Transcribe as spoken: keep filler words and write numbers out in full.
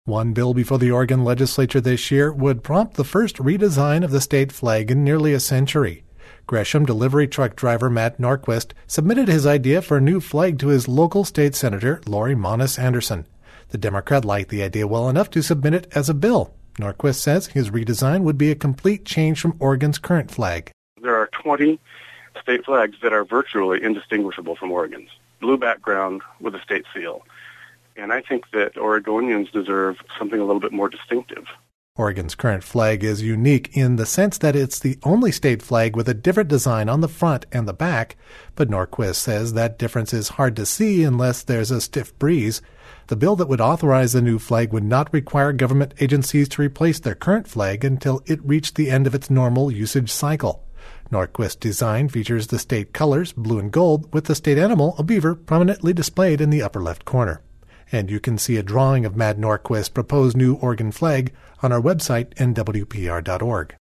One bill before the Oregon legislature this year would prompt the first redesign of the state flag in nearly a century. Gresham delivery truck driver Matt Norquist submitted his idea for a new flag to his local state senator, Lori Monis Anderson. The Democrat liked the idea well enough to submit it as a bill. Norquist says his redesign would be a complete change from Oregon's current flag. There are twenty state flags that are virtually indistinguishable from Oregon's. Blue background with a state seal. And I think that Oregonians deserve something a little bit more distinctive. Oregon's current flag is unique in the sense that it's the only state flag with a different design on the front and the back, but Norquist says that difference is hard to see unless there's a stiff breeze. The bill that would authorize the new flag would not require government agencies to replace their current flag until it reached the end of its normal usage cycle. Norquist's design features the state colors, blue and gold, with the state animal, a beaver, prominently displayed in the upper left corner. And you can see a drawing of Matt Norquist's proposed new Oregon flag on our website, N W P R dot org.